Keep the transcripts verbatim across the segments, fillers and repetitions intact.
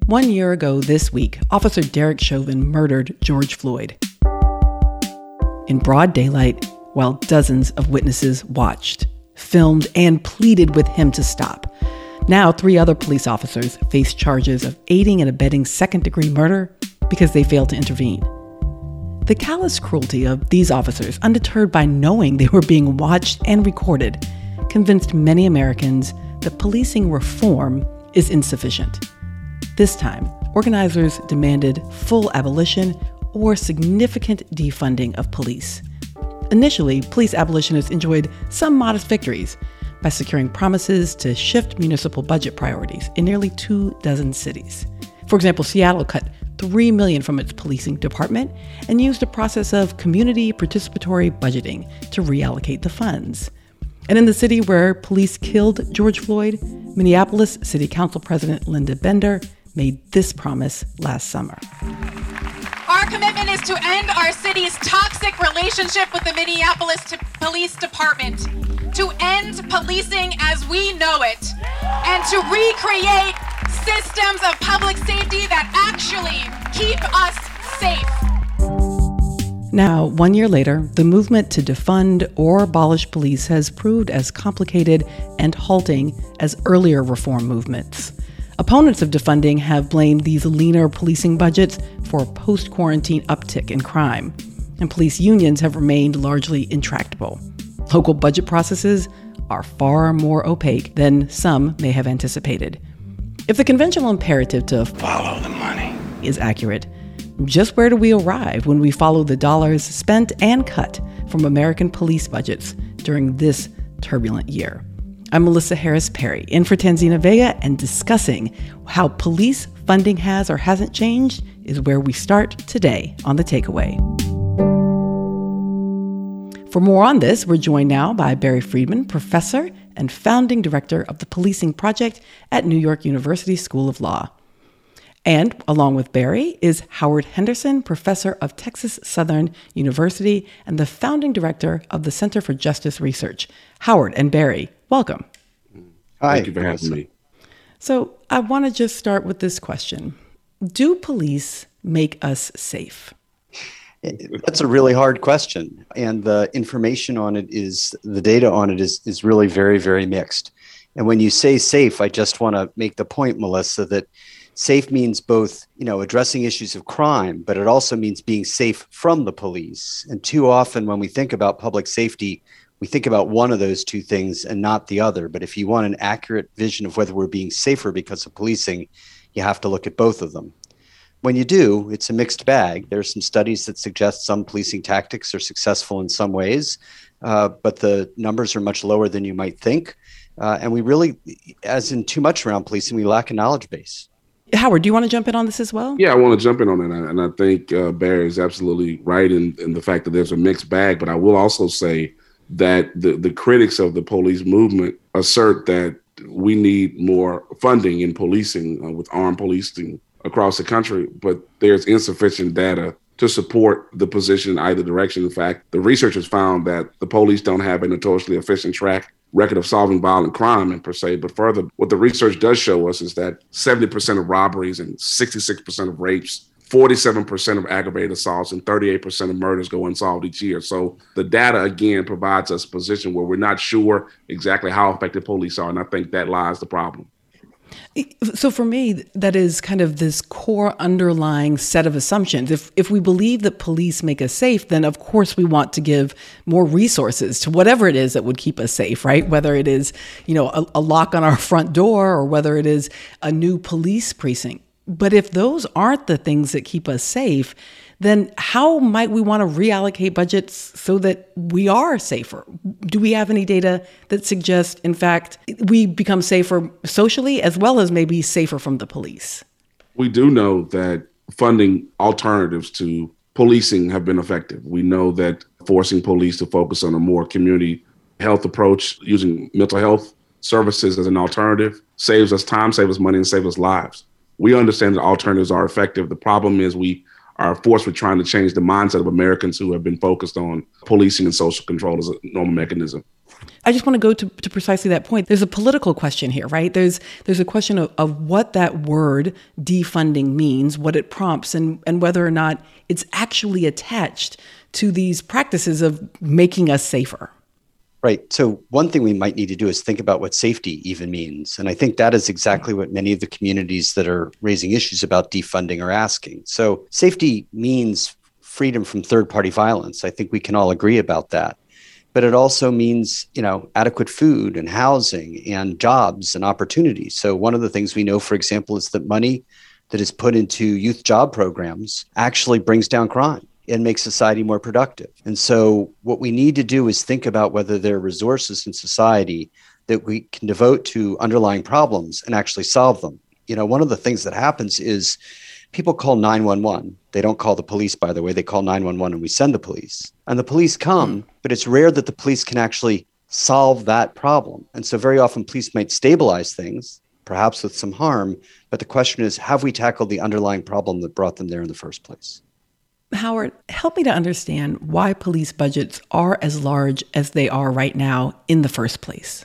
One year ago this week, Officer Derek Chauvin murdered George Floyd in broad daylight while dozens of witnesses watched, filmed, and pleaded with him to stop. Now, three other police officers face charges of aiding and abetting second-degree murder because they failed to intervene. The callous cruelty of these officers, undeterred by knowing they were being watched and recorded, convinced many Americans that policing reform is insufficient. This time, organizers demanded full abolition or significant defunding of police. Initially, police abolitionists enjoyed some modest victories by securing promises to shift municipal budget priorities in nearly two dozen cities. For example, Seattle cut three million dollars from its policing department and used a process of community participatory budgeting to reallocate the funds. And in the city where police killed George Floyd, Minneapolis City Council President Linda Bender made this promise last summer. Our commitment is to end our city's toxic relationship with the Minneapolis Police Department, to end policing as we know it, and to recreate systems of public safety that actually keep us safe. Now, one year later, the movement to defund or abolish police has proved as complicated and halting as earlier reform movements. Opponents of defunding have blamed these leaner policing budgets for a post-quarantine uptick in crime, and police unions have remained largely intractable. Local budget processes are far more opaque than some may have anticipated. If the conventional imperative to follow the money is accurate, just where do we arrive when we follow the dollars spent and cut from American police budgets during this turbulent year? I'm Melissa Harris Perry, in for Tanzina Vega, and discussing how police funding has or hasn't changed is where we start today on The Takeaway. For more on this, we're joined now by Barry Friedman, professor and founding director of the Policing Project at New York University School of Law. And along with Barry is Howard Henderson, professor of Texas Southern University and the founding director of the Center for Justice Research. Howard and Barry, welcome. Hi. Thank you for having me. So I want to just start with this question. Do police make us safe? That's a really hard question. And the information on it is, the data on it is, is really very, very mixed. And when you say safe, I just want to make the point, Melissa, that safe means both, you know, addressing issues of crime, but it also means being safe from the police. And too often when we think about public safety, we think about one of those two things and not the other. But if you want an accurate vision of whether we're being safer because of policing, you have to look at both of them. When you do, it's a mixed bag. There are some studies that suggest some policing tactics are successful in some ways, uh, but the numbers are much lower than you might think. Uh, and we really, as in too much around policing, we lack a knowledge base. Howard, do you want to jump in on this as well? Yeah, I want to jump in on that. And I think uh, Barry is absolutely right in, in the fact that there's a mixed bag. But I will also say that the, the critics of the police movement assert that we need more funding in policing uh, with armed policing across the country, but there's insufficient data to support the position in either direction. In fact, the researchers found that the police don't have a notoriously efficient track record of solving violent crime and per se, but further, what the research does show us is that seventy percent of robberies and sixty-six percent of rapes, forty-seven percent of aggravated assaults, and thirty-eight percent of murders go unsolved each year. So the data, again, provides us a position where we're not sure exactly how effective police are, and I think that lies the problem. So for me, that is kind of this core underlying set of assumptions. If if we believe that police make us safe, then of course we want to give more resources to whatever it is that would keep us safe, right? Whether it is, you know, a, a lock on our front door or whether it is a new police precinct. But if those aren't the things that keep us safe, then how might we want to reallocate budgets so that we are safer? Do we have any data that suggests, in fact, we become safer socially as well as maybe safer from the police? We do know that funding alternatives to policing have been effective. We know that forcing police to focus on a more community health approach, using mental health services as an alternative, saves us time, saves us money, and saves us lives. We understand that alternatives are effective. The problem is we are forced with trying to change the mindset of Americans who have been focused on policing and social control as a normal mechanism. I just want to go to, to precisely that point. There's a political question here, right? There's there's a question of, of what that word defunding means, what it prompts, and, and whether or not it's actually attached to these practices of making us safer. Right. So one thing we might need to do is think about what safety even means. And I think that is exactly what many of the communities that are raising issues about defunding are asking. So safety means freedom from third-party violence. I think we can all agree about that. But it also means, you know, adequate food and housing and jobs and opportunities. So one of the things we know, for example, is that money that is put into youth job programs actually brings down crime and makes society more productive. And so what we need to do is think about whether there are resources in society that we can devote to underlying problems and actually solve them. You know, one of the things that happens is people call nine one one. They don't call the police, by the way. They call nine one one and we send the police. And the police come, but it's rare that the police can actually solve that problem. And so very often police might stabilize things, perhaps with some harm. But the question is, have we tackled the underlying problem that brought them there in the first place? Howard, help me to understand why police budgets are as large as they are right now in the first place.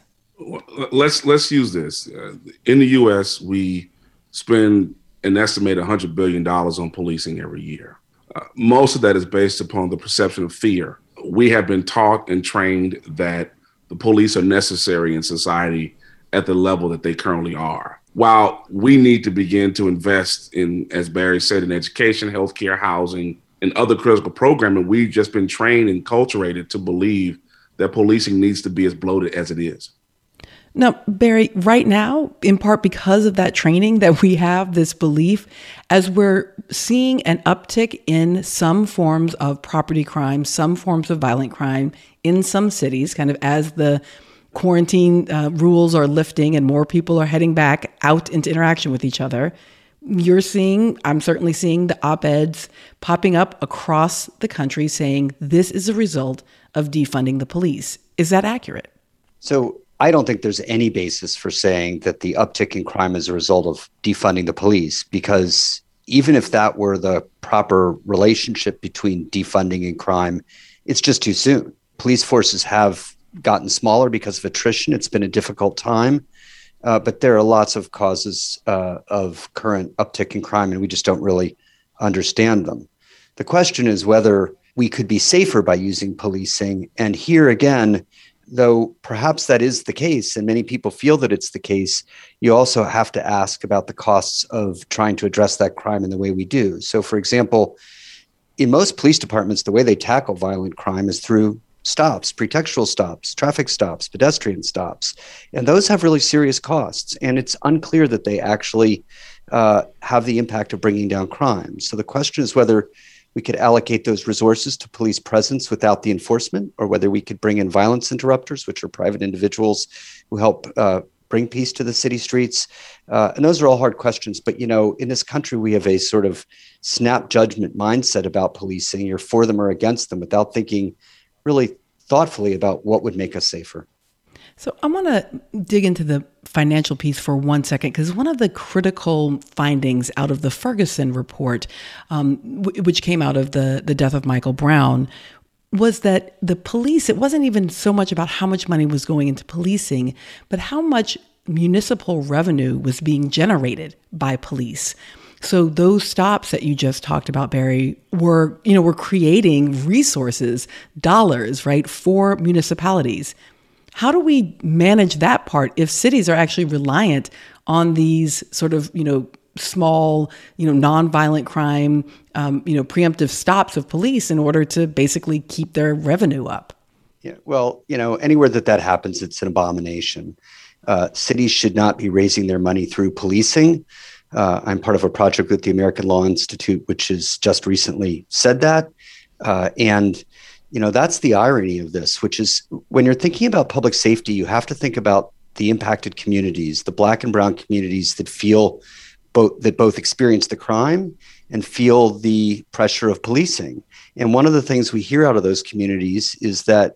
Let's let's use this. Uh, in the U S, we spend an estimated one hundred billion dollars on policing every year. Uh, most of that is based upon the perception of fear. We have been taught and trained that the police are necessary in society at the level that they currently are. While we need to begin to invest in, as Barry said, in education, healthcare, housing, and other critical programming, we've just been trained and culturated to believe that policing needs to be as bloated as it is. Now, Barry, right now, in part because of that training that we have, this belief, as we're seeing an uptick in some forms of property crime, some forms of violent crime in some cities, kind of as the quarantine uh, rules are lifting and more people are heading back out into interaction with each other, you're seeing, I'm certainly seeing the op-eds popping up across the country saying this is a result of defunding the police. Is that accurate? So I don't think there's any basis for saying that the uptick in crime is a result of defunding the police, because even if that were the proper relationship between defunding and crime, it's just too soon. Police forces have gotten smaller because of attrition. It's been a difficult time. Uh, but there are lots of causes uh, of current uptick in crime, and we just don't really understand them. The question is whether we could be safer by using policing. And here again, though perhaps that is the case, and many people feel that it's the case, you also have to ask about the costs of trying to address that crime in the way we do. So, for example, in most police departments, the way they tackle violent crime is through stops, pretextual stops, traffic stops, pedestrian stops. And those have really serious costs. And it's unclear that they actually uh, have the impact of bringing down crime. So the question is whether we could allocate those resources to police presence without the enforcement, or whether we could bring in violence interrupters, which are private individuals who help uh, bring peace to the city streets. Uh, and those are all hard questions. But, you know, in this country, we have a sort of snap judgment mindset about policing. You're for them or against them without thinking really thoughtfully about what would make us safer. So I want to dig into the financial piece for one second, because one of the critical findings out of the Ferguson report, um, w- which came out of the, the death of Michael Brown, was that the police, it wasn't even so much about how much money was going into policing, but how much municipal revenue was being generated by police. So those stops that you just talked about, Barry, were, you know, were creating resources, dollars, right, for municipalities. How do we manage that part if cities are actually reliant on these sort of, you know, small, you know, nonviolent crime, um, you know, preemptive stops of police in order to basically keep their revenue up? Yeah, well, you know, anywhere that that happens, it's an abomination. Uh, cities should not be raising their money through policing. Uh, I'm part of a project with the American Law Institute, which has just recently said that. Uh, and, you know, that's the irony of this, which is when you're thinking about public safety, you have to think about the impacted communities, the Black and brown communities that feel both, that both experience the crime and feel the pressure of policing. And one of the things we hear out of those communities is that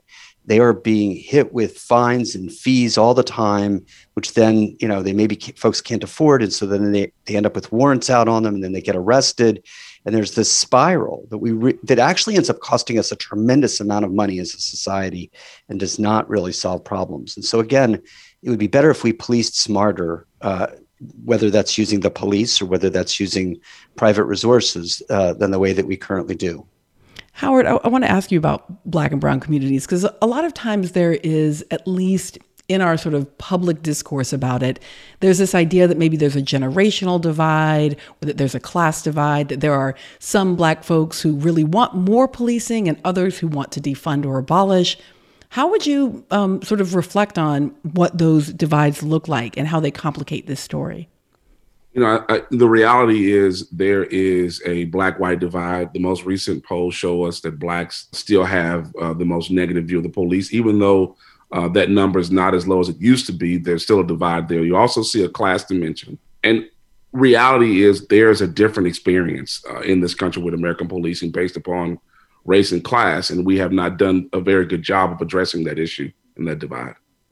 they are being hit with fines and fees all the time, which then, you know, they maybe folks can't afford. And so then they, they end up with warrants out on them, and then they get arrested. And there's this spiral that we re- that actually ends up costing us a tremendous amount of money as a society and does not really solve problems. And so again, it would be better if we policed smarter, uh, whether that's using the police or whether that's using private resources, uh, than the way that we currently do. Howard, I, I want to ask you about Black and brown communities, because a lot of times there is, at least in our sort of public discourse about it, there's this idea that maybe there's a generational divide, or that there's a class divide, that there are some Black folks who really want more policing and others who want to defund or abolish. How would you um, sort of reflect on what those divides look like and how they complicate this story? You know, I, I, the reality is there is a Black-white divide. The most recent polls show us that Blacks still have uh, the most negative view of the police, even though uh, that number is not as low as it used to be. There's still a divide there. You also see a class dimension. And reality is there's a different experience uh, in this country with American policing based upon race and class, and we have not done a very good job of addressing that issue and that divide.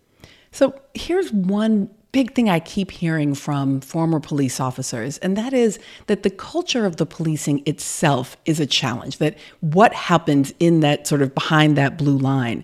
So here's one big thing I keep hearing from former police officers, and that is that the culture of the policing itself is a challenge, that what happens in that sort of behind that blue line.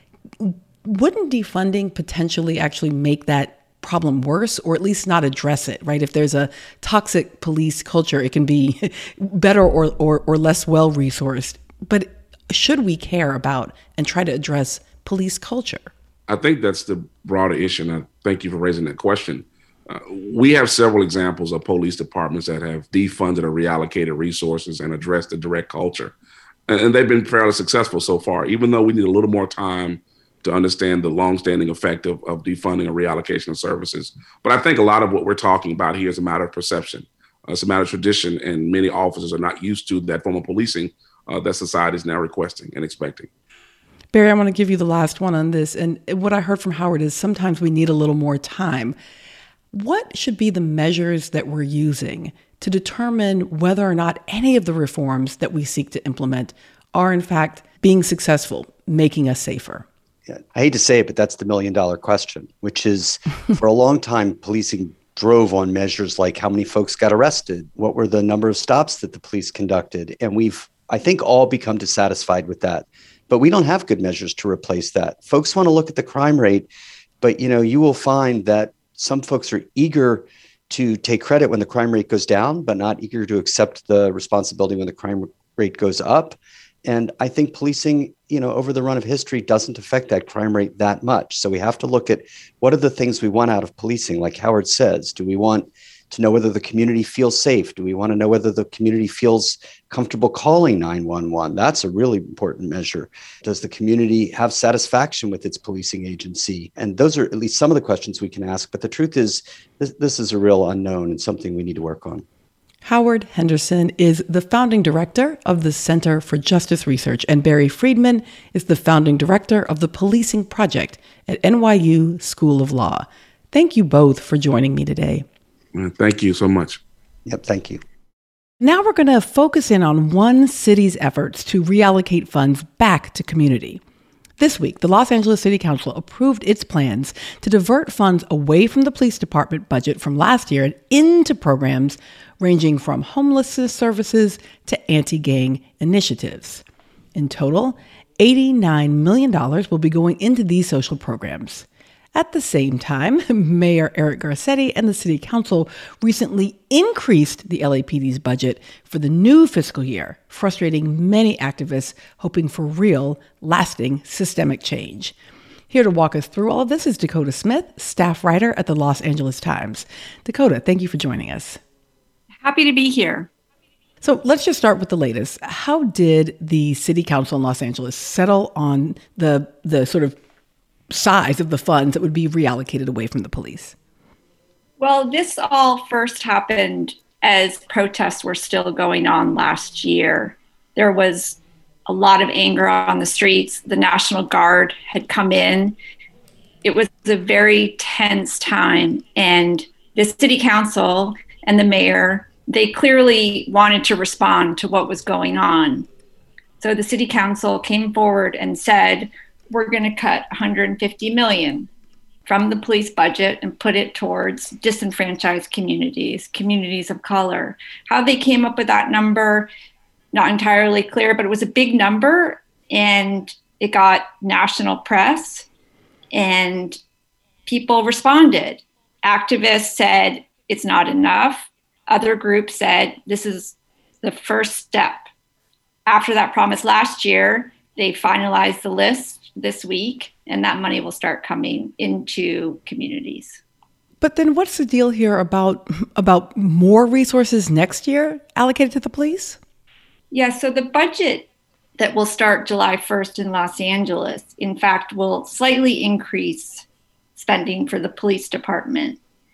Wouldn't defunding potentially actually make that problem worse, or at least not address it, right? If there's a toxic police culture, it can be better or, or, or less well-resourced. But should we care about and try to address police culture? I think that's the broader issue, and I thank you for raising that question. Uh, we have several examples of police departments that have defunded or reallocated resources and addressed the direct culture. And, and they've been fairly successful so far, even though we need a little more time to understand the longstanding effect of, of defunding or reallocation of services. But I think a lot of what we're talking about here is a matter of perception. Uh, it's a matter of tradition, and many officers are not used to that form of policing Uh, that society is now requesting and expecting. Barry, I want to give you the last one on this. And what I heard from Howard is sometimes we need a little more time. What should be the measures that we're using to determine whether or not any of the reforms that we seek to implement are in fact being successful, making us safer? Yeah, I hate to say it, but that's the million dollar question, which is for a long time, policing drove on measures like how many folks got arrested, what were the number of stops that the police conducted. And we've I think all become dissatisfied with that, but we don't have good measures to replace that. Folks want to look at the crime rate, but you know, you will find that some folks are eager to take credit when the crime rate goes down, but not eager to accept the responsibility when the crime rate goes up. And I think policing, you know, over the run of history doesn't affect that crime rate that much. So we have to look at what are the things we want out of policing. Like Howard says, do we want to know whether the community feels safe? Do we want to know whether the community feels comfortable calling nine one one? That's a really important measure. Does the community have satisfaction with its policing agency? And those are at least some of the questions we can ask. But the truth is, this, this is a real unknown and something we need to work on. Howard Henderson is the founding director of the Center for Justice Research, and Barry Friedman is the founding director of the Policing Project at N Y U School of Law. Thank you both for joining me today. Thank you so much. Yep, thank you. Now we're going to focus in on one city's efforts to reallocate funds back to community. This week, the Los Angeles City Council approved its plans to divert funds away from the police department budget from last year and into programs ranging from homelessness services to anti-gang initiatives. In total, eighty-nine million dollars will be going into these social programs. At the same time, Mayor Eric Garcetti and the City Council recently increased the L A P D's budget for the new fiscal year, frustrating many activists hoping for real, lasting, systemic change. Here to walk us through all of this is Dakota Smith, staff writer at the Los Angeles Times. Dakota, thank you for joining us. Happy to be here. So let's just start with the latest. How did the City Council in Los Angeles settle on the the sort of size of the funds that would be reallocated away from the police? Well, this all first happened as protests were still going on last year. There was a lot of anger on the streets. The National Guard had come in. It was a very tense time, and the City Council and the mayor, they clearly wanted to respond to what was going on. So the City Council came forward and said, we're going to cut one hundred fifty million dollars from the police budget and put it towards disenfranchised communities, communities of color. How they came up with that number, not entirely clear, but it was a big number and it got national press and people responded. Activists said it's not enough. Other groups said this is the first step. After that promise last year, they finalized the list this week, and that money will start coming into communities. But then what's the deal here about about more resources next year allocated to the police? Yeah, so the budget that will start July first in Los Angeles, in fact, will slightly increase spending for the police department.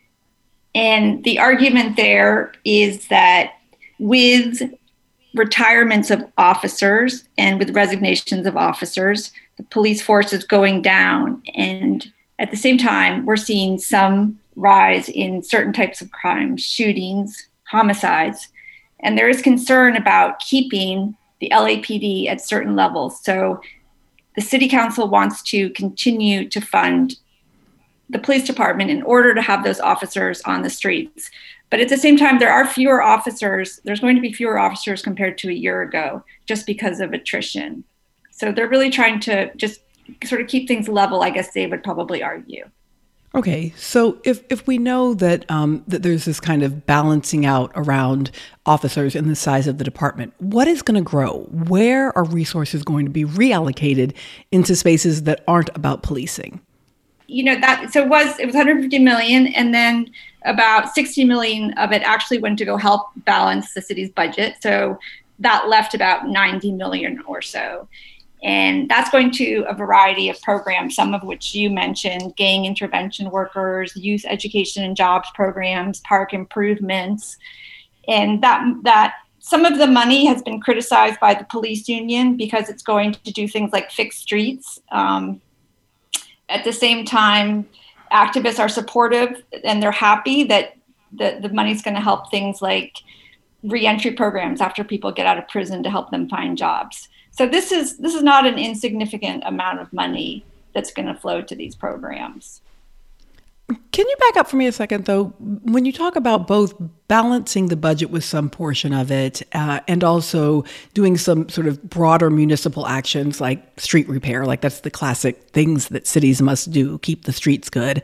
And the argument there is that with retirements of officers and with resignations of officers, the police force is going down. And at the same time, we're seeing some rise in certain types of crimes, shootings, homicides. And there is concern about keeping the L A P D at certain levels. So the city council wants to continue to fund the police department in order to have those officers on the streets. But at the same time, there are fewer officers. There's going to be fewer officers compared to a year ago, just because of attrition. So they're really trying to just sort of keep things level, I guess they would probably argue. Okay, so if, if we know that um, that there's this kind of balancing out around officers and the size of the department, what is going to grow? Where are resources going to be reallocated into spaces that aren't about policing? You know, that so it was it was one hundred fifty million, and then about sixty million of it actually went to go help balance the city's budget. So that left about ninety million or so. And that's going to a variety of programs, some of which you mentioned: gang intervention workers, youth education and jobs programs, park improvements. And that that some of the money has been criticized by the police union because it's going to do things like fix streets. Um, at the same time, activists are supportive and they're happy that the, the money's going to help things like reentry programs after people get out of prison to help them find jobs. So this is this is not an insignificant amount of money that's going to flow to these programs. Can you back up for me a second, though? When you talk about both balancing the budget with some portion of it uh, and also doing some sort of broader municipal actions like street repair, like that's the classic things that cities must do, keep the streets good.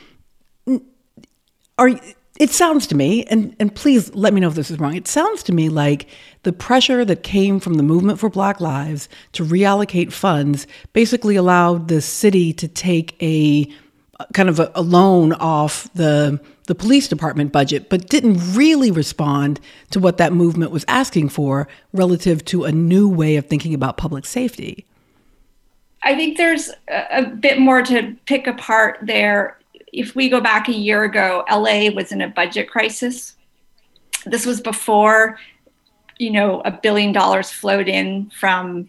Are It sounds to me, and, and please let me know if this is wrong, it sounds to me like the pressure that came from the Movement for Black Lives to reallocate funds basically allowed the city to take a kind of a, a loan off the the police department budget, but didn't really respond to what that movement was asking for relative to a new way of thinking about public safety. I think there's a, a bit more to pick apart there. If we go back a year ago, L A was in a budget crisis. This was before, you know, a billion dollars flowed in from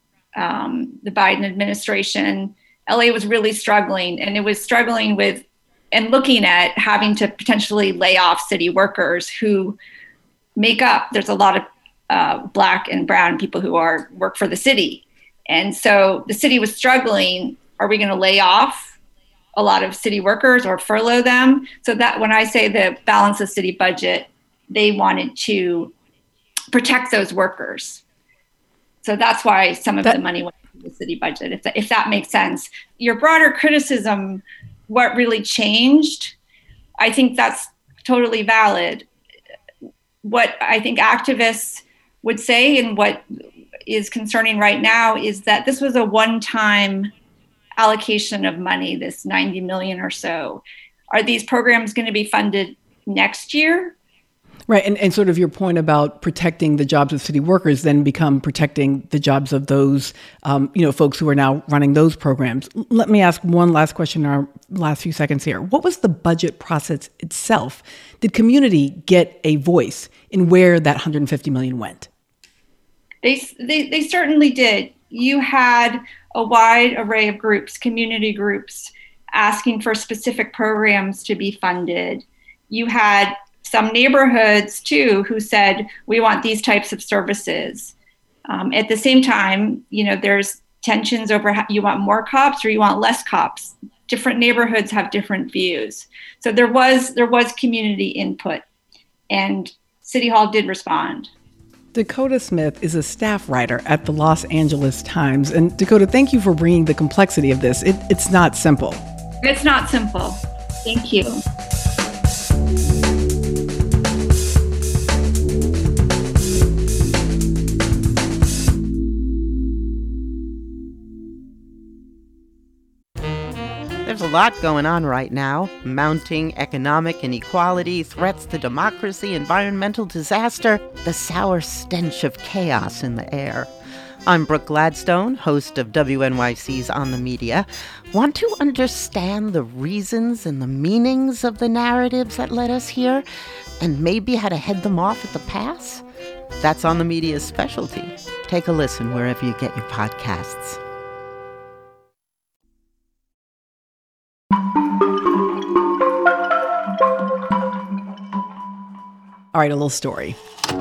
um, the Biden administration. L A was really struggling, and it was struggling with and looking at having to potentially lay off city workers who make up, there's a lot of uh, Black and brown people who are work for the city. And so the city was struggling. Are we going to lay off a lot of city workers or furlough them? So that when I say the balance of city budget, they wanted to protect those workers. So that's why some of that, the money went to the city budget, if that, if that makes sense. Your broader criticism, what really changed, I think that's totally valid. What I think activists would say and what is concerning right now is that this was a one-time allocation of money, this ninety million or so. Are these programs going to be funded next year? Right. And, and sort of your point about protecting the jobs of city workers then become protecting the jobs of those, um, you know, folks who are now running those programs. Let me ask one last question in our last few seconds here. What was the budget process itself? Did community get a voice in where that one hundred fifty million went? They, they, they certainly did. You had a wide array of groups, community groups, asking for specific programs to be funded. You had some neighborhoods, too, who said, we want these types of services. Um, at the same time, you know, there's tensions over how you want more cops or you want less cops. Different neighborhoods have different views. So there was there was community input, and City Hall did respond. Dakota Smith is a staff writer at the Los Angeles Times. And Dakota, thank you for bringing the complexity of this. It, it's not simple. It's not simple. Thank you. There's a lot going on right now. Mounting economic inequality, threats to democracy, environmental disaster, the sour stench of chaos in the air. I'm Brooke Gladstone, host of W N Y C's On the Media. Want to understand the reasons and the meanings of the narratives that led us here, and maybe how to head them off at the pass? That's On the Media's specialty. Take a listen wherever you get your podcasts. All right, a little story.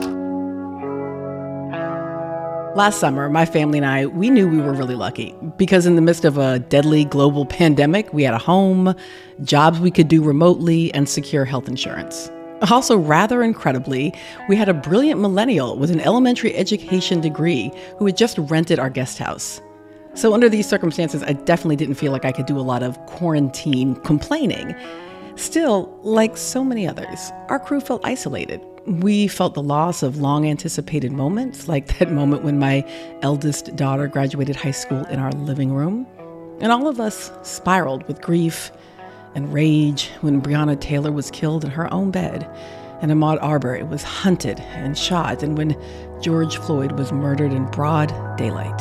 Last summer, my family and I, we knew we were really lucky because in the midst of a deadly global pandemic, we had a home, jobs we could do remotely, and secure health insurance. Also, rather incredibly, we had a brilliant millennial with an elementary education degree who had just rented our guest house. So under these circumstances, I definitely didn't feel like I could do a lot of quarantine complaining. Still, like so many others, our crew felt isolated. We felt the loss of long-anticipated moments, like that moment when my eldest daughter graduated high school in our living room. And all of us spiraled with grief and rage when Breonna Taylor was killed in her own bed, and Ahmaud Arbery was hunted and shot, and when George Floyd was murdered in broad daylight.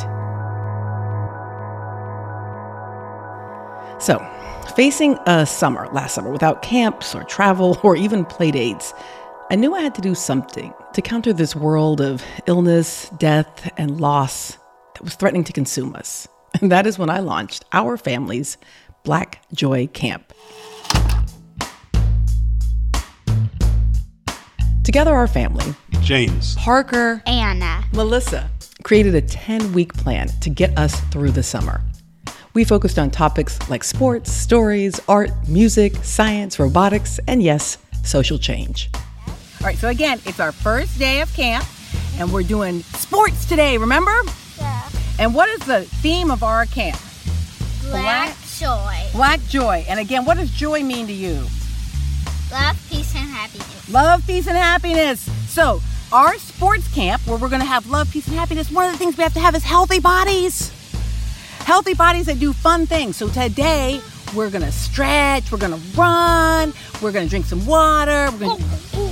So, facing a summer, last summer, without camps or travel or even play dates, I knew I had to do something to counter this world of illness, death, and loss that was threatening to consume us. And that is when I launched our family's Black Joy Camp. Together, our family, James, Parker, Anna, Melissa, created a ten-week plan to get us through the summer. We focused on topics like sports, stories, art, music, science, robotics, and yes, social change. All right, so again, it's our first day of camp, and we're doing sports today, remember? Yeah. And what is the theme of our camp? Black joy. Black joy. And again, what does joy mean to you? Love, peace, and happiness. Love, peace, and happiness. So, our sports camp, where we're going to have love, peace, and happiness, one of the things we have to have is healthy bodies. Healthy bodies that do fun things. So today, we're going to stretch, we're going to run, we're going to drink some water. We're gonna...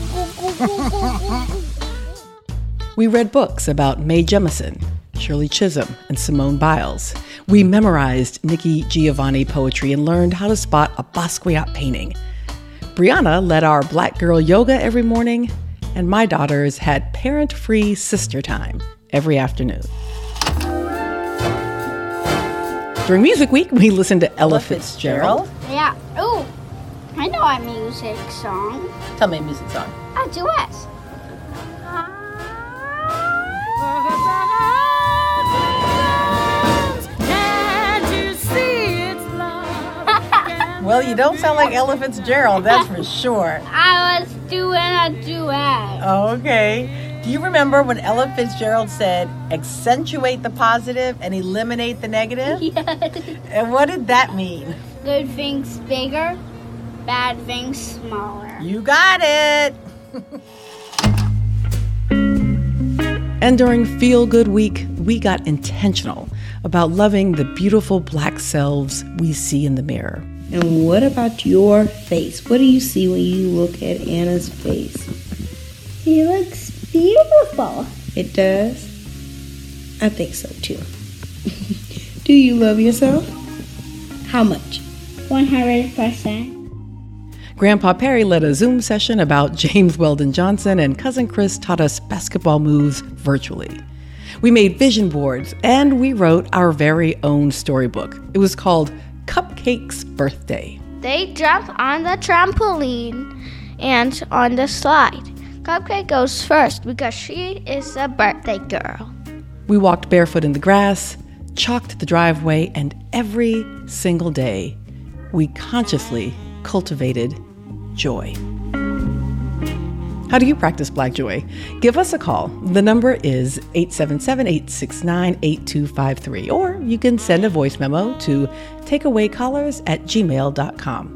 We read books about Mae Jemison, Shirley Chisholm, and Simone Biles. We memorized Nikki Giovanni poetry and learned how to spot a Basquiat painting. Brianna led our Black Girl Yoga every morning, and my daughters had parent-free sister time every afternoon. During Music Week, we listened to Ella Fitzgerald. Yeah. Oh, I know a music song. Tell me a music song. A duet. Well, you don't sound like Ella Fitzgerald, that's for sure. I was doing a duet. Okay. Do you remember when Ella Fitzgerald said, accentuate the positive and eliminate the negative? Yes. And what did that mean? Good things bigger, bad things smaller. You got it. And during Feel Good Week, we got intentional about loving the beautiful Black selves we see in the mirror. And what about your face? What do you see when you look at Anna's face? He looks beautiful. It does? I think so too. Do you love yourself? How much? one hundred percent. Grandpa Perry led a Zoom session about James Weldon Johnson, and Cousin Chris taught us basketball moves virtually. We made vision boards, and we wrote our very own storybook. It was called Cupcake's Birthday. They jump on the trampoline and on the slide. Cupcake goes first because she is a birthday girl. We walked barefoot in the grass, chalked the driveway, and every single day, we consciously cultivated joy. How do you practice Black joy? Give us a call. The number is eight seven seven, eight six nine, eight two five three, or you can send a voice memo to takeawaycallers at gmail dot com.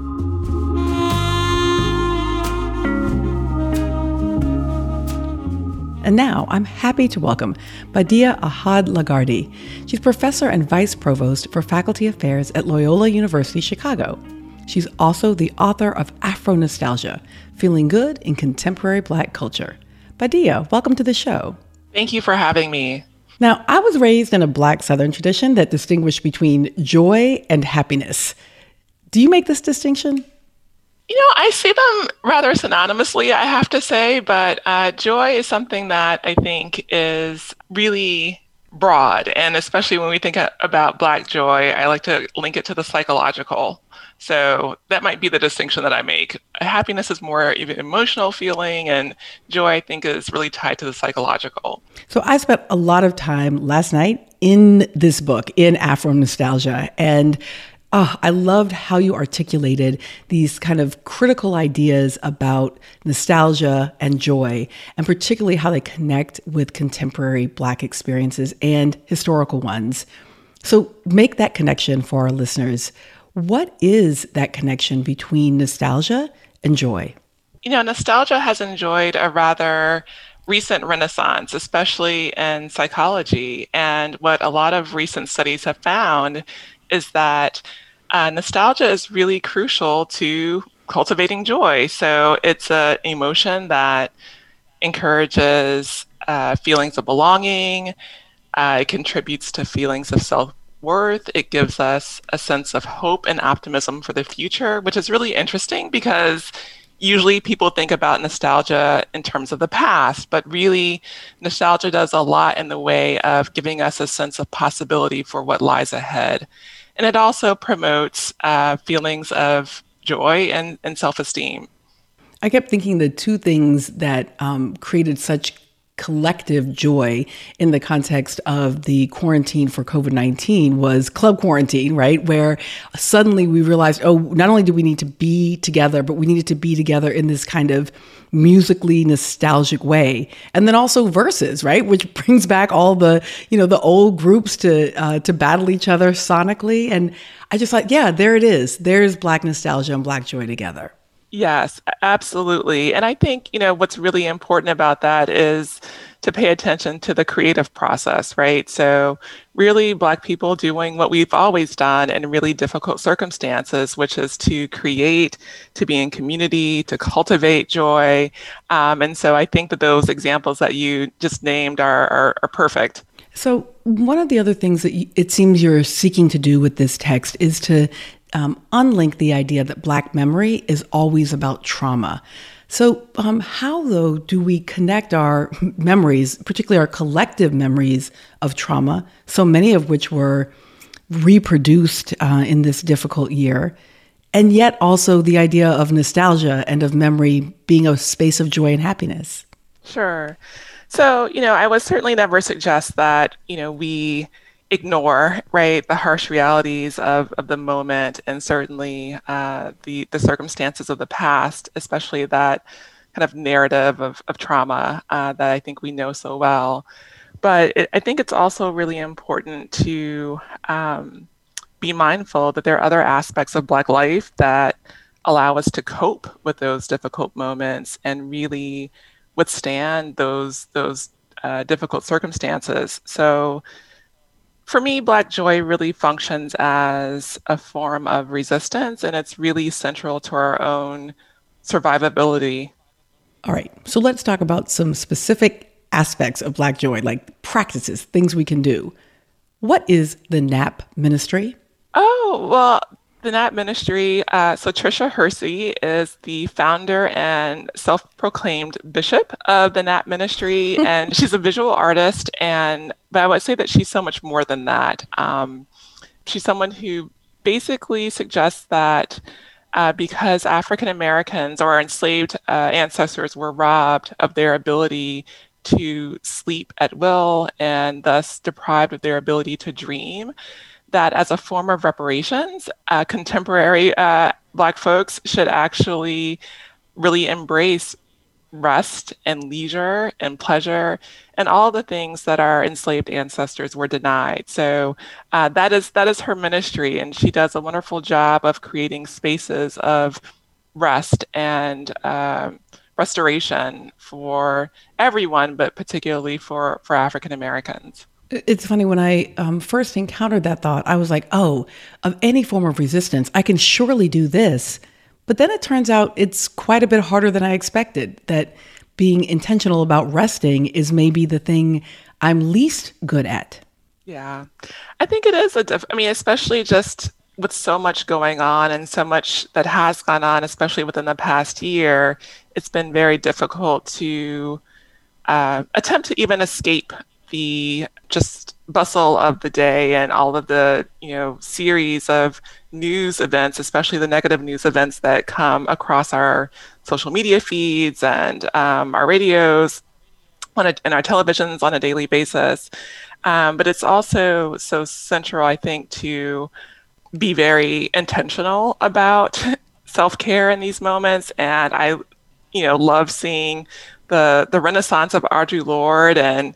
And now I'm happy to welcome Badiya Ahad-Lagarde. She's professor and vice provost for faculty affairs at Loyola University Chicago. She's also the author of Afro-Nostalgia, Feeling Good in Contemporary Black Culture. Badiya, welcome to the show. Thank you for having me. Now, I was raised in a Black Southern tradition that distinguished between joy and happiness. Do you make this distinction? You know, I see them rather synonymously, I have to say, but uh, joy is something that I think is really broad. And especially when we think about Black joy, I like to link it to the psychological. So that might be the distinction that I make. Happiness is more even emotional feeling, and joy, I think, is really tied to the psychological. So I spent a lot of time last night in this book, in Afro-Nostalgia, and Oh, I loved how you articulated these kind of critical ideas about nostalgia and joy, and particularly how they connect with contemporary Black experiences and historical ones. So make that connection for our listeners. What is that connection between nostalgia and joy? You know, nostalgia has enjoyed a rather recent renaissance, especially in psychology. And what a lot of recent studies have found is that uh, nostalgia is really crucial to cultivating joy. So it's an emotion that encourages uh, feelings of belonging. Uh, it contributes to feelings of self-worth. It gives us a sense of hope and optimism for the future, which is really interesting because usually people think about nostalgia in terms of the past, but really nostalgia does a lot in the way of giving us a sense of possibility for what lies ahead. And it also promotes uh, feelings of joy and, and self-esteem. I kept thinking the two things that um, created such collective joy in the context of the quarantine for COVID nineteen was club quarantine, right? Where suddenly we realized, oh, not only do we need to be together, but we needed to be together in this kind of musically nostalgic way. And then also Versus, right? Which brings back all the, you know, the old groups to uh, to battle each other sonically. And I just thought, yeah, there it is. There's Black nostalgia and Black joy together. Yes, absolutely. And I think, you know, what's really important about that is to pay attention to the creative process, right? So really Black people doing what we've always done in really difficult circumstances, which is to create, to be in community, to cultivate joy. Um, and so I think that those examples that you just named are, are, are perfect. So one of the other things that you, it seems you're seeking to do with this text is to Um, unlink the idea that Black memory is always about trauma. So um, how, though, do we connect our memories, particularly our collective memories of trauma, so many of which were reproduced uh, in this difficult year, and yet also the idea of nostalgia and of memory being a space of joy and happiness? Sure. So, you know, I would certainly never suggest that, you know, we ignore, right, the harsh realities of, of the moment and certainly uh, the, the circumstances of the past, especially that kind of narrative of, of trauma uh, that I think we know so well. But it, I think it's also really important to um, be mindful that there are other aspects of Black life that allow us to cope with those difficult moments and really withstand those, those uh, difficult circumstances. So for me, Black joy really functions as a form of resistance, and it's really central to our own survivability. All right, so let's talk about some specific aspects of Black joy, like practices, things we can do. What is the N A P ministry? Oh, well, the N A P ministry, uh, so Tricia Hersey is the founder and self-proclaimed bishop of the N A P ministry, and she's a visual artist, and but I would say that she's so much more than that. Um, she's someone who basically suggests that uh, because African Americans or enslaved uh, ancestors were robbed of their ability to sleep at will and thus deprived of their ability to dream, that as a form of reparations, uh, contemporary uh, Black folks should actually really embrace rest and leisure and pleasure and all the things that our enslaved ancestors were denied. So uh, that is that is her ministry, and she does a wonderful job of creating spaces of rest and um, restoration for everyone, but particularly for, for African Americans. It's funny, when I um, first encountered that thought, I was like, oh, of any form of resistance, I can surely do this. But then it turns out it's quite a bit harder than I expected, that being intentional about resting is maybe the thing I'm least good at. Yeah, I think it is. A diff- I mean, especially just with so much going on and so much that has gone on, especially within the past year, it's been very difficult to uh, attempt to even escape the just bustle of the day and all of the, you know, series of news events, especially the negative news events that come across our social media feeds and um, our radios on a, and our televisions on a daily basis. Um, but it's also so central, I think, to be very intentional about self-care in these moments. And I, you know, love seeing the the renaissance of Audre Lorde and,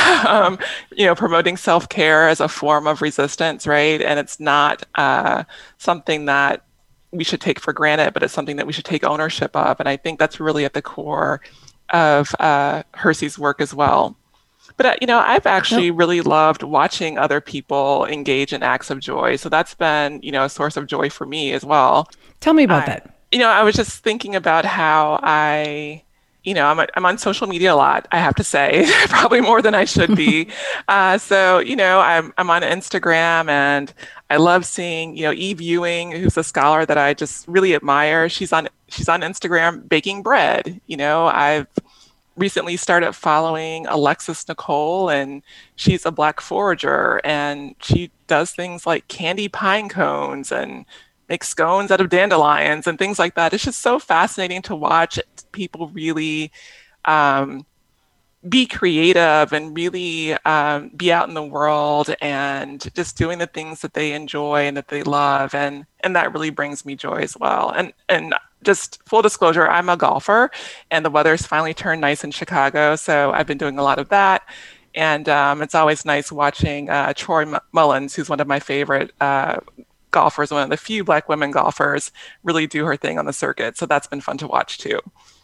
um, you know, promoting self-care as a form of resistance, right? And it's not uh, something that we should take for granted, but it's something that we should take ownership of. And I think that's really at the core of uh, Hersey's work as well. But, uh, you know, I've actually yep. really loved watching other people engage in acts of joy. So that's been, you know, a source of joy for me as well. Tell me about I, that. You know, I was just thinking about how I... You know, I'm, a, I'm on social media a lot, I have to say, probably more than I should be. uh, so, you know, I'm I'm on Instagram, and I love seeing, you know, Eve Ewing, who's a scholar that I just really admire. She's on she's on Instagram baking bread. You know, I've recently started following Alexis Nicole, and she's a Black forager, and she does things like candy pine cones and make scones out of dandelions and things like that. It's just so fascinating to watch people really um, be creative and really um, be out in the world and just doing the things that they enjoy and that they love. And and that really brings me joy as well. And and just full disclosure, I'm a golfer, and the weather's finally turned nice in Chicago. So I've been doing a lot of that. And um, it's always nice watching uh, Troy Mullins, who's one of my favorite uh, golfers, one of the few Black women golfers, really do her thing on the circuit. So that's been fun to watch too.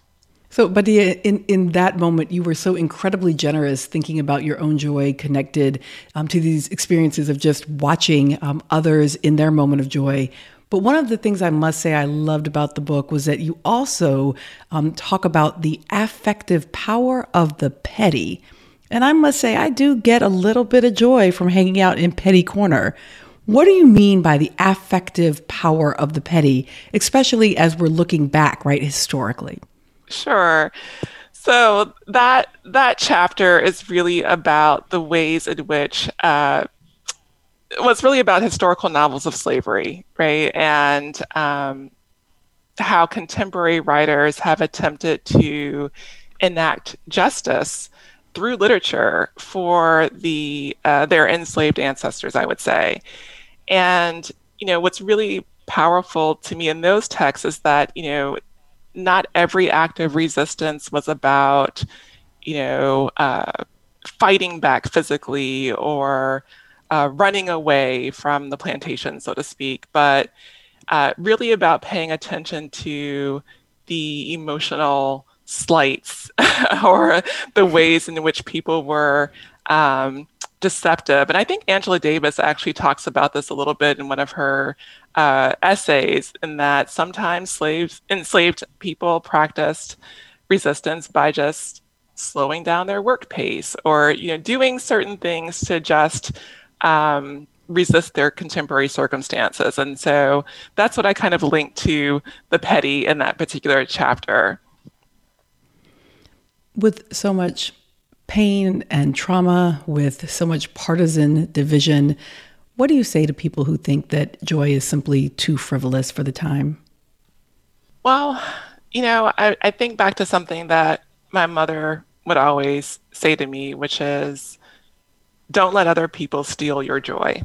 So, Badia, in, in that moment, you were so incredibly generous thinking about your own joy connected um, to these experiences of just watching um, others in their moment of joy. But one of the things I must say I loved about the book was that you also um, talk about the affective power of the petty. And I must say, I do get a little bit of joy from hanging out in Petty Corner. What do you mean by the affective power of the petty, especially as we're looking back, right, historically? Sure. So that that chapter is really about the ways in which uh, well, it's really about historical novels of slavery, right? And um, how contemporary writers have attempted to enact justice through literature for the uh, their enslaved ancestors, I would say. And, you know, what's really powerful to me in those texts is that, you know, not every act of resistance was about, you know, uh, fighting back physically or uh, running away from the plantation, so to speak, but uh, really about paying attention to the emotional slights or the ways in which people were um, deceptive. And I think Angela Davis actually talks about this a little bit in one of her uh, essays, in that sometimes slaves, enslaved people practiced resistance by just slowing down their work pace or, you know, doing certain things to just um, resist their contemporary circumstances. And so that's what I kind of linked to the petty in that particular chapter. With so much pain and trauma, with so much partisan division, what do you say to people who think that joy is simply too frivolous for the time? Well, you know, I, I think back to something that my mother would always say to me, which is, don't let other people steal your joy.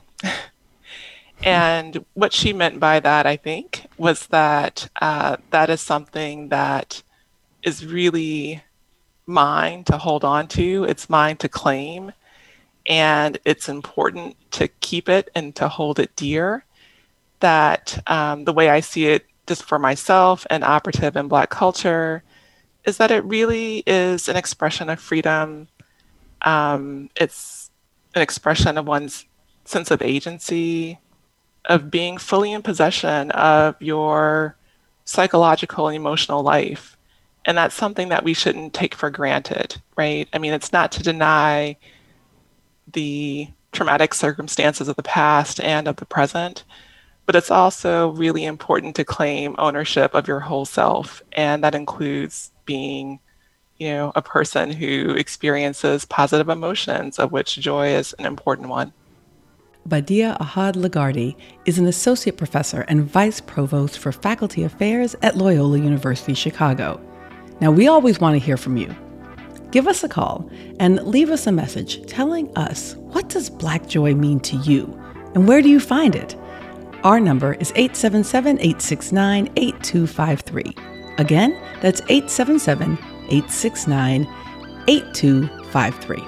And what she meant by that, I think, was that uh, that is something that is really mine to hold on to. It's mine to claim. And it's important to keep it and to hold it dear. That um, the way I see it, just for myself and operative in Black culture, is that it really is an expression of freedom. Um, it's an expression of one's sense of agency, of being fully in possession of your psychological and emotional life. And that's something that we shouldn't take for granted, right? I mean, it's not to deny the traumatic circumstances of the past and of the present, but it's also really important to claim ownership of your whole self. And that includes being, you know, a person who experiences positive emotions, of which joy is an important one. Badia Ahad Lagarde is an associate professor and vice provost for faculty affairs at Loyola University Chicago. Now, we always want to hear from you. Give us a call and leave us a message telling us, what does Black joy mean to you and where do you find it? Our number is eight seven seven, eight six nine, eight two five three. Again, that's eight seven seven, eight six nine, eight two five three.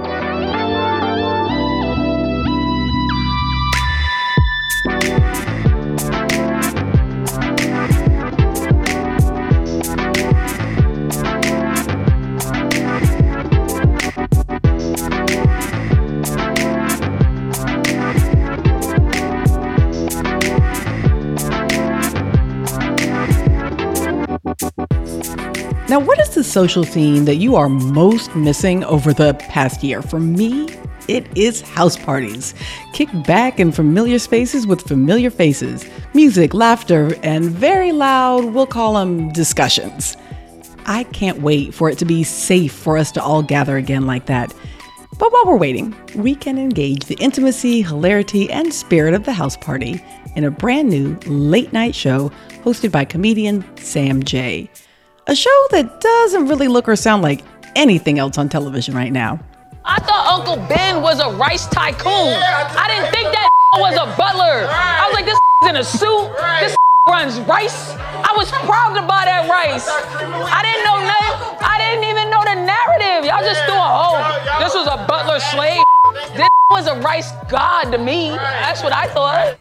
Now, what is the social scene that you are most missing over the past year? For me, it is house parties. Kick back in familiar spaces with familiar faces, music, laughter, and very loud, we'll call them discussions. I can't wait for it to be safe for us to all gather again like that. But while we're waiting, we can engage the intimacy, hilarity, and spirit of the house party in a brand new late night show hosted by comedian Sam Jay. A show that doesn't really look or sound like anything else on television right now. I thought Uncle Ben was a rice tycoon. I didn't think that was a butler. I was like, this in a suit. This runs rice. I was proud to buy that rice. I didn't know nothing. I didn't even know the narrative. Y'all just threw a oh, this was a butler slave. This was a rice god to me. That's what I thought.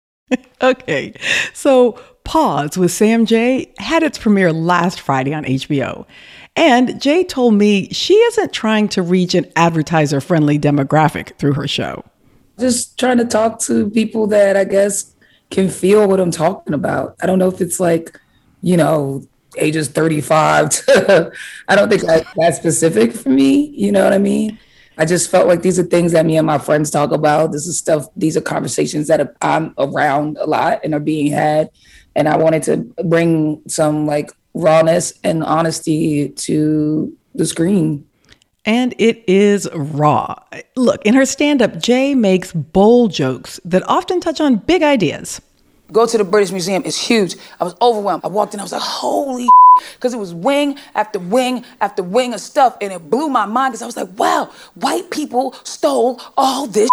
Okay, so Pause with Sam Jay had its premiere last Friday on H B O. And Jay told me she isn't trying to reach an advertiser-friendly demographic through her show. Just trying to talk to people that I guess can feel what I'm talking about. I don't know if it's like, you know, ages thirty-five to, I don't think that, that's specific for me. You know what I mean? I just felt like these are things that me and my friends talk about. This is stuff, these are conversations that I'm around a lot and are being had. And I wanted to bring some like rawness and honesty to the screen. And it is raw. Look, in her stand-up, Jay makes bold jokes that often touch on big ideas. Go to the British Museum, it's huge. I was overwhelmed. I walked in, I was like, holy because it was wing after wing after wing of stuff. And it blew my mind because I was like, wow, white people stole all this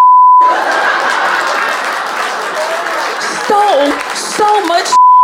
stole so much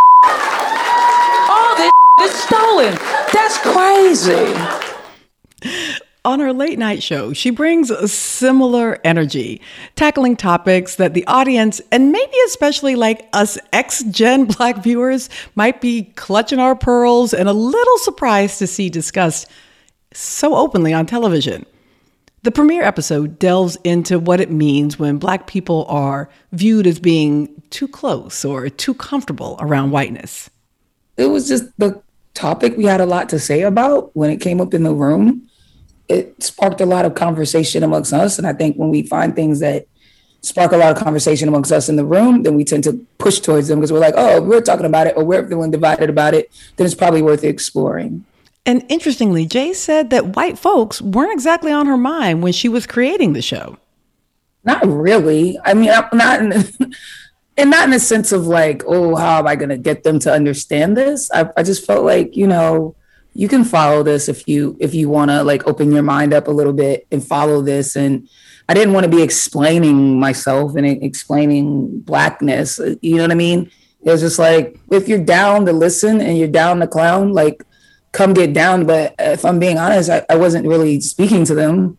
all this is stolen. That's crazy. On her late night show, she brings a similar energy, tackling topics that the audience, and maybe especially like us ex-gen Black viewers, might be clutching our pearls and a little surprised to see discussed so openly on television. The premiere episode delves into what it means when Black people are viewed as being too close or too comfortable around whiteness. It was just the topic we had a lot to say about when it came up in the room. It sparked a lot of conversation amongst us. And I think when we find things that spark a lot of conversation amongst us in the room, then we tend to push towards them because we're like, oh, we're talking about it or we're feeling divided about it, then it's probably worth exploring. And interestingly, Jay said that white folks weren't exactly on her mind when she was creating the show. Not really. I mean, I'm not in the, and not in the sense of like, oh, how am I going to get them to understand this? I, I just felt like, you know, you can follow this if you if you want to like open your mind up a little bit and follow this. And I didn't want to be explaining myself and explaining Blackness. You know what I mean? It was just like, if you're down to listen and you're down to clown, like, come get down. But if I'm being honest, I, I wasn't really speaking to them.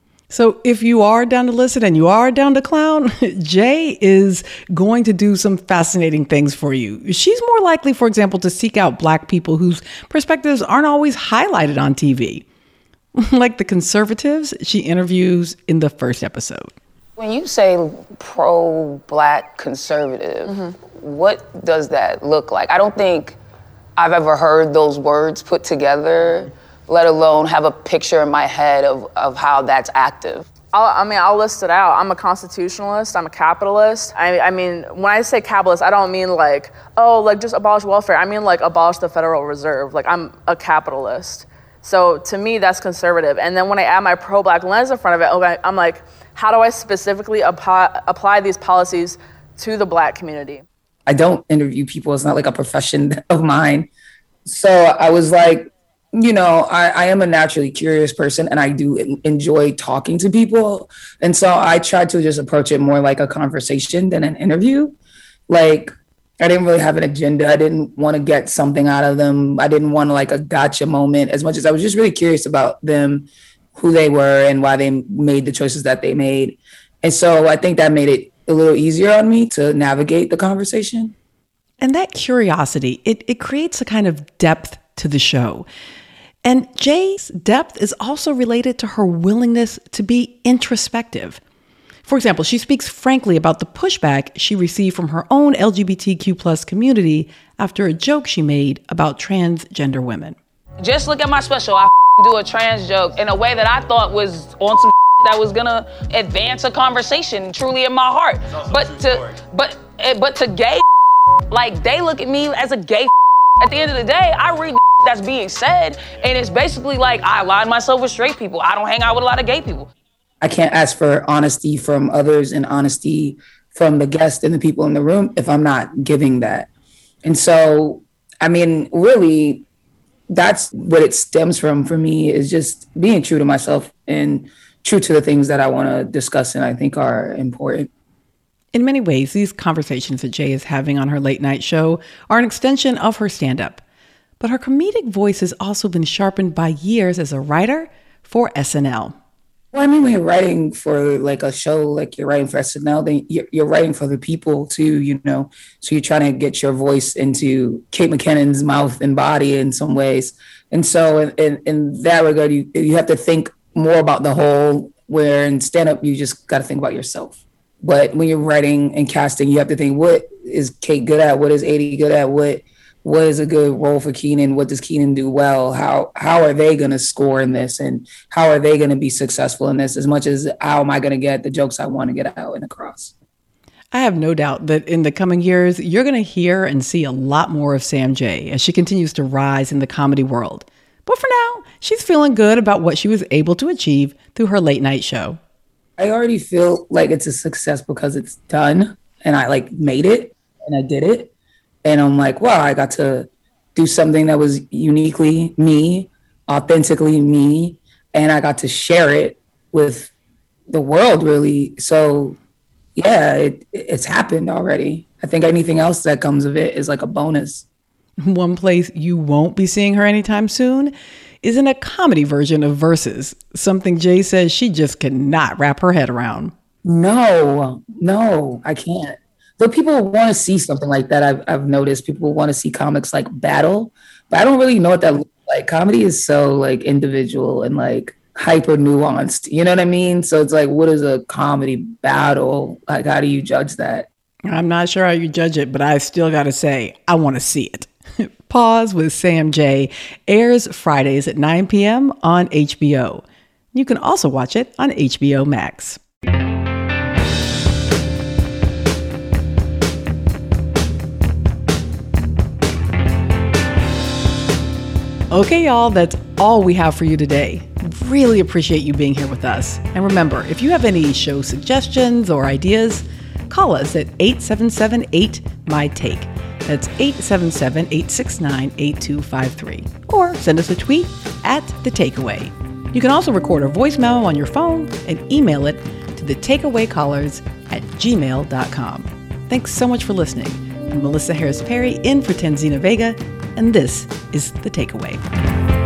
So if you are down to listen and you are down to clown, Jay is going to do some fascinating things for you. She's more likely, for example, to seek out Black people whose perspectives aren't always highlighted on T V. Like the conservatives she interviews in the first episode. When you say pro-Black conservative, mm-hmm. what does that look like? I don't think I've ever heard those words put together, let alone have a picture in my head of, of how that's active. I'll, I mean, I'll list it out. I'm a constitutionalist, I'm a capitalist. I, I mean, when I say capitalist, I don't mean like, oh, like just abolish welfare. I mean like abolish the Federal Reserve. Like I'm a capitalist. So to me, that's conservative. And then when I add my pro-Black lens in front of it, okay, I'm like, how do I specifically apply, apply these policies to the Black community? I don't interview people. It's not like a profession of mine. So I was like, you know, I, I am a naturally curious person and I do enjoy talking to people. And so I tried to just approach it more like a conversation than an interview. Like, I didn't really have an agenda. I didn't want to get something out of them. I didn't want to like a gotcha moment as much as I was just really curious about them, who they were and why they made the choices that they made. And so I think that made it a little easier on me to navigate the conversation. And that curiosity, it, it creates a kind of depth to the show. And Jay's depth is also related to her willingness to be introspective. For example, she speaks frankly about the pushback she received from her own L G B T Q plus community after a joke she made about transgender women. Just look at my special. I do a trans joke in a way that I thought was on some that was gonna advance a conversation truly in my heart. But to but but to gay, like they look at me as a gay. At the end of the day, I read that's being said, and it's basically like I align myself with straight people. I don't hang out with a lot of gay people. I can't ask for honesty from others and honesty from the guests and the people in the room if I'm not giving that. And so, I mean, really, that's what it stems from for me, is just being true to myself and true to the things that I want to discuss and I think are important. In many ways, these conversations that Jay is having on her late night show are an extension of her stand-up. But her comedic voice has also been sharpened by years as a writer for S N L. Well, I mean, when you're writing for like a show, like you're writing for S N L, then you're, you're writing for the people too, you know? So you're trying to get your voice into Kate McKinnon's mouth and body in some ways. And so in, in, in that regard, you, you have to think more about the whole, where in stand-up, you just got to think about yourself. But when you're writing and casting, you have to think, what is Kate good at? What is Aidy good at? What What is a good role for Kenan? What does Kenan do well? How how are they going to score in this? And how are they going to be successful in this? As much as how am I going to get the jokes I want to get out and across? I have no doubt that in the coming years, you're going to hear and see a lot more of Sam Jay as she continues to rise in the comedy world. But for now, she's feeling good about what she was able to achieve through her late night show. I already feel like it's a success because it's done and I like made it and I did it. And I'm like, wow, I got to do something that was uniquely me, authentically me, and I got to share it with the world, really. So, yeah, it, it's happened already. I think anything else that comes of it is like a bonus. One place you won't be seeing her anytime soon is in a comedy version of Versus, something Jay says she just cannot wrap her head around. No, no, I can't. Though people want to see something like that, I've, I've noticed people want to see comics like battle, but I don't really know what that looks like. Comedy is so like individual and like hyper nuanced, you know what I mean? So it's like, what is a comedy battle? Like, how do you judge that? I'm not sure how you judge it, but I still got to say, I want to see it. Pause with Sam Jay airs Fridays at nine p.m. on H B O. You can also watch it on H B O Max. Okay, y'all, that's all we have for you today. Really appreciate you being here with us. And remember, if you have any show suggestions or ideas, call us at eight seven seven eight, M Y T A K E. That's eight seven seven, eight six nine, eight two five three. Or send us a tweet at The Takeaway. You can also record a voice memo on your phone and email it to the takeaway callers at gmail dot com. Thanks so much for listening. I'm Melissa Harris Perry in for Tanzina Vega, and this is The Takeaway.